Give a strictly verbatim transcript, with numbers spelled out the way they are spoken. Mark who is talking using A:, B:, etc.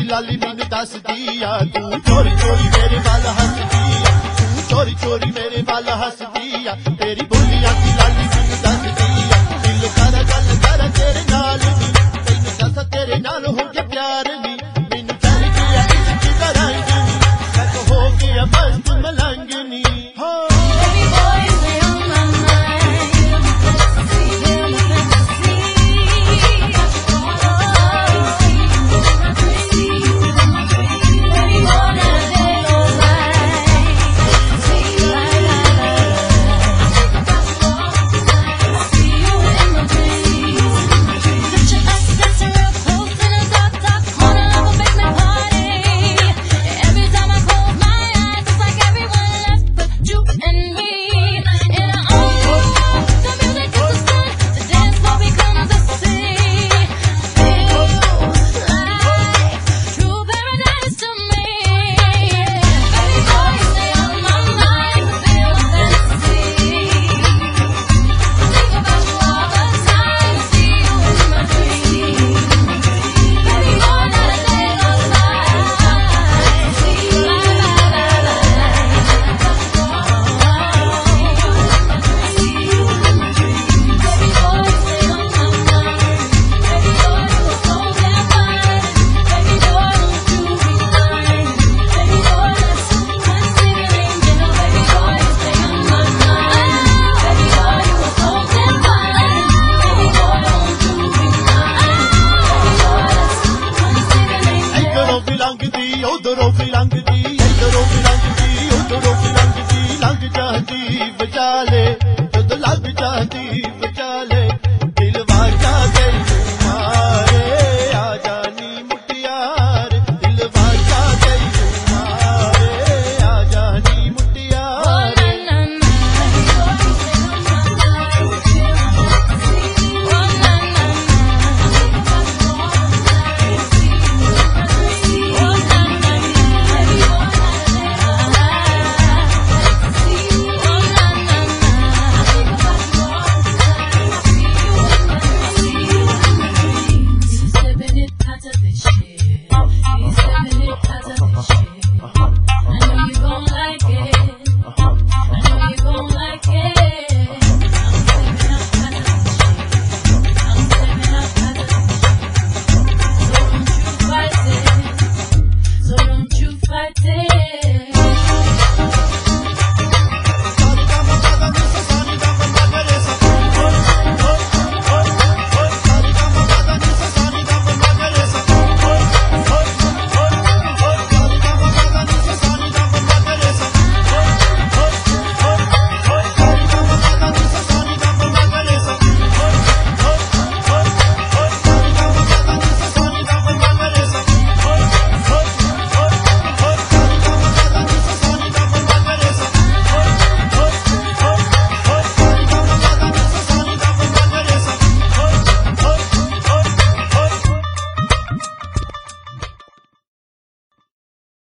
A: लाली मैनू दसदी आ तू चोरी चोरी मेरे वाल हसदी आ तू चोरी चोरी मेरे वाल हसदी आ तेरी बोलियां दी लाली मैनू दसदी आ दिल कर गल कर तेरे नाल नी तैनू दस तेरे नाल हो के प्यार नी मैनू चल गया इश्क दा रंग नी मैं तो हो गया मस्त मलंग नी हो उधरों भी लंघदी इधरों भी लंघदी उधरों भी लंघदी लंघ जाती बचा ले जद लग जाती